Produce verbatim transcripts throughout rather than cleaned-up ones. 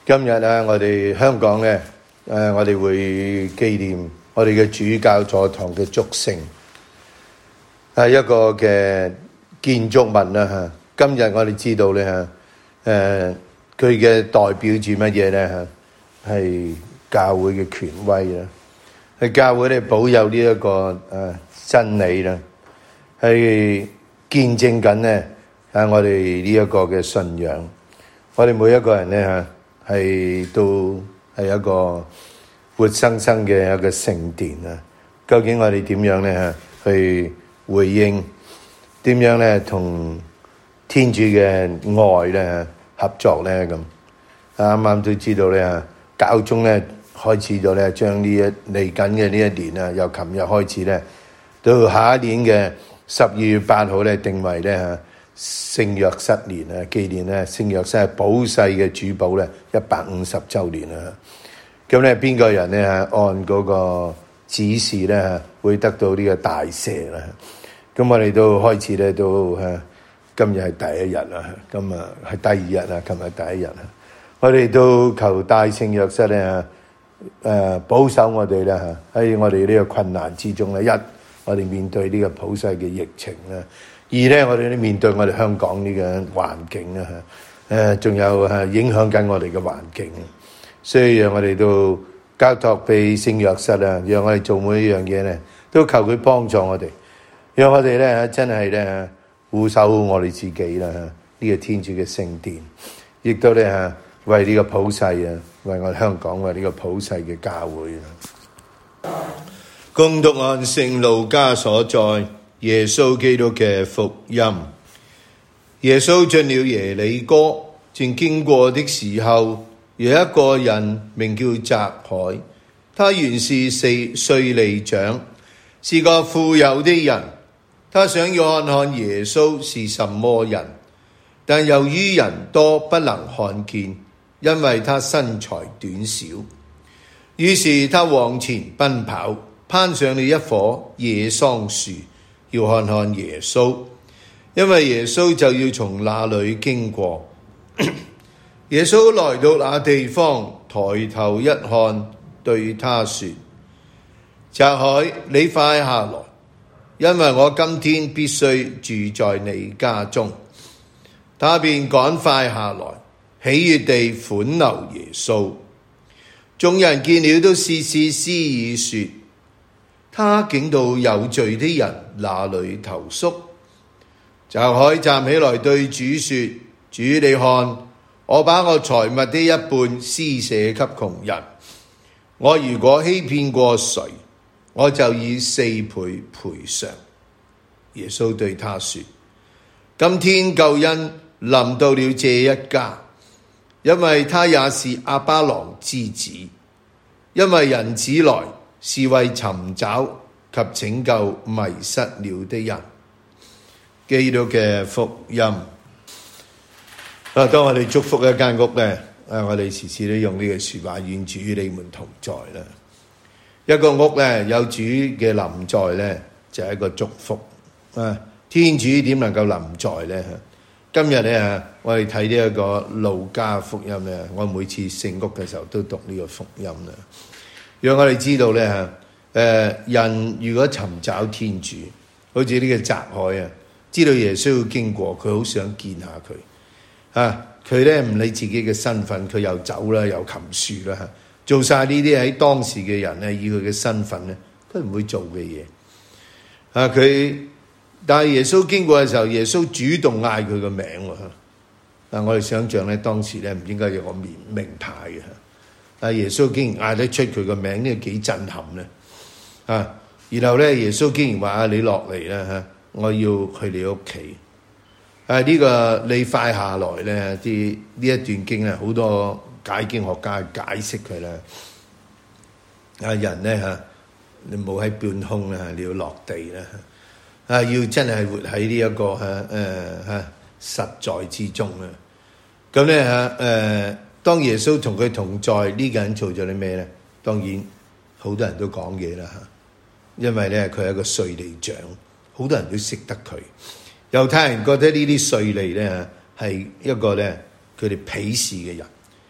今日咧，我哋香港咧，誒，我哋會紀念我哋嘅主教座堂嘅祝聖，係一個嘅建築物啦嚇。今日我哋知道咧嚇，誒，佢嘅代表住乜嘢咧嚇？係教會嘅權威啦，係教會咧保有呢一個誒真理啦，係見證緊咧喺我哋呢一個嘅信仰。我哋每一個人咧嚇。係都係一個活生生嘅一個聖殿啊！究竟我哋點樣咧去回應？點樣咧同天主嘅愛咧合作咧咁？啱啱都知道咧，教宗咧開始咗咧，將呢一嚟緊嘅呢一年啊，由琴日開始咧，到下一年嘅十二月八號咧，定為咧聖若瑟年啊，紀念咧聖若瑟係保世嘅主保咧一百五十週年啊！咁咧邊個人咧按嗰個指示咧會得到呢個大赦啦？咁我哋都開始咧都嚇，今日係第一日啦，今日係第二日啦，琴日第一日啊！我哋都求大聖若瑟咧誒保守我哋啦嚇，喺我哋呢個困難之中咧，一我哋面對呢個普世嘅疫情啦。二咧，我哋都面對我哋香港呢個環境啊，誒，仲有係影響緊我哋嘅環境，所以讓我哋都交託俾聖若瑟啊，讓我哋做每一樣嘢咧，都求佢幫助我哋，讓我哋咧真係咧護守我哋自己啦，呢個天主嘅聖殿，亦都咧嚇為呢個普世啊，為我哋香港為呢個普世嘅教會啊，恭讀按聖路加所載耶穌基督嘅福音。耶穌進了耶里哥，正經過的時候，有一個人名叫匝凱，他原是稅吏長，是個富有的人。他想要看看耶穌是什麼人，但由於人多，不能看見，因為他身材短小。於是他往前奔跑，攀上了一棵野桑樹，要看看耶穌，因為耶穌就要從那裏經過。耶穌來到那地方，抬頭一看，對他說：匝凱，你快下來，因為我今天必須住在你家中。他便趕快下來，喜悅地款留耶穌。眾人見了都竊竊私議說：他竟到有罪的人那裏投宿。匝凱站起來對主說：主，你看，我把我財物的一半施捨給窮人。我如果欺騙過誰，我就以四倍賠償。耶穌對他說：今天救恩臨到了這一家，因為他也是亞巴郎之子。因為人子來是為尋找及拯救迷失了的人。基督嘅福音。啊，當我哋祝福一間屋咧，啊，我哋時時都用呢句說話：願主與你們同在啦。一個屋咧有主嘅臨在咧，就係一個祝福。啊，天主點能夠臨在咧？今日咧，我哋睇呢一個路加福音咧，我每次聖屋嘅時候都讀呢個福音啦，讓我哋知道咧嚇，誒人如果尋找天主，好似呢個匝凱啊，知道耶穌要經過，佢好想見下佢啊，佢咧唔理自己嘅身份，佢又走啦，又擒樹啦嚇，做晒呢啲喺當時嘅人咧，以佢嘅身份咧，都唔會做嘅嘢啊，佢。但係耶穌經過嘅時候，耶穌主動嗌佢個名喎。但我哋想象咧，當時咧唔應該有個名名牌嘅。但耶穌竟然嗌得出佢個名，呢個幾震撼咧啊！然後咧，耶穌竟然話：啊，你落嚟啦嚇，我要去你屋企。啊，呢個你快下來咧，啲呢一段經咧，好多解經學家解釋佢啦。啊，人咧嚇，你冇喺半空啦，你要落地啦。啊！要真係活喺呢一個嚇誒嚇實在之中啊！咁咧嚇誒，當耶穌同佢同在，呢個人做咗啲咩咧？當然好多人都講嘢啦嚇，因為咧佢係一個稅吏長，好多人都識得佢。猶太人覺得呢啲稅吏咧係一個咧佢哋鄙視嘅人，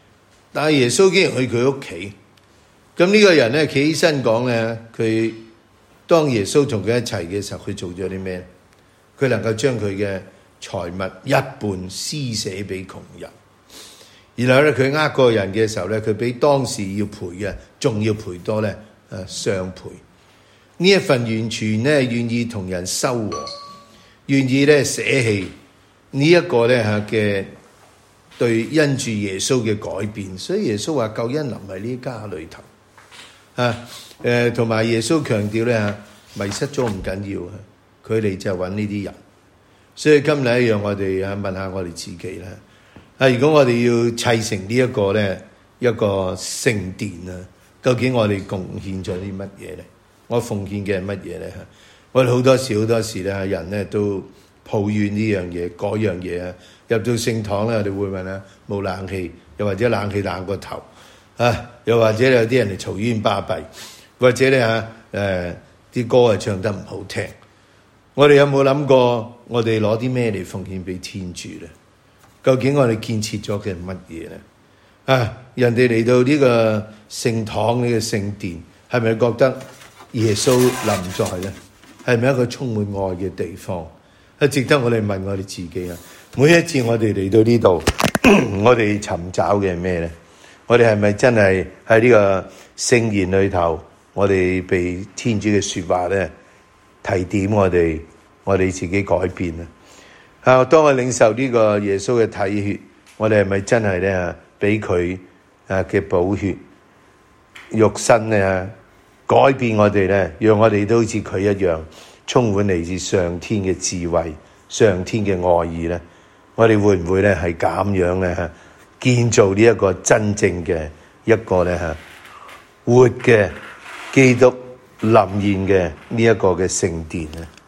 但係耶穌竟然去佢屋企。咁呢個人咧企起身講咧，佢當耶穌同佢一齊嘅時候，佢做咗啲咩？佢能夠將佢嘅財物一半施捨俾窮人。然後咧，佢呃個人嘅時候咧，佢比當時要賠嘅仲要賠多咧，誒雙倍。呢一份完全咧願意同人修和，願意咧捨棄呢一個咧嚇嘅對因住耶穌嘅改變。所以耶穌話救恩臨喺呢家裏頭啊，誒同埋耶穌強調咧嚇，迷失咗唔緊要啊，佢哋就揾呢啲人。所以今日一樣，我哋啊問下我哋自己啦。啊！如果我哋要砌成呢一個咧一個聖殿啊，究竟我哋貢獻咗啲乜嘢咧？我奉獻嘅係乜嘢咧？嚇！我哋好多時好多時咧，人咧都抱怨呢樣嘢嗰樣嘢啊。入到聖堂咧，我哋會問啊，冇冷氣，又或者冷氣冷過頭啊，又或者有啲人嚟嘈冤巴閉，或者咧嚇誒啲歌係唱得唔好聽。我哋有冇諗過，我哋攞啲咩嚟奉獻俾天主咧？究竟我哋建設咗嘅係乜嘢咧？啊，人哋嚟到呢個聖堂呢個聖殿，係咪覺得耶穌臨在咧？係咪一個充滿愛嘅地方？係值得我哋問我哋自己啊！每一次我哋嚟到呢度，我哋尋找嘅係咩咧？我哋係咪真係喺呢個聖言裏頭，我哋被天主嘅說話咧提點我哋，我哋自己改變啊！啊！當我領受呢個耶穌嘅體血，我哋係咪真係咧俾佢啊嘅寶血肉身咧改變我哋咧，讓我哋都好似佢一樣，充滿嚟自上天嘅智慧、上天嘅愛意咧？我哋會唔會咧係咁樣咧建造呢一個真正嘅一個咧嚇活嘅基督臨現嘅呢一個嘅聖殿咧？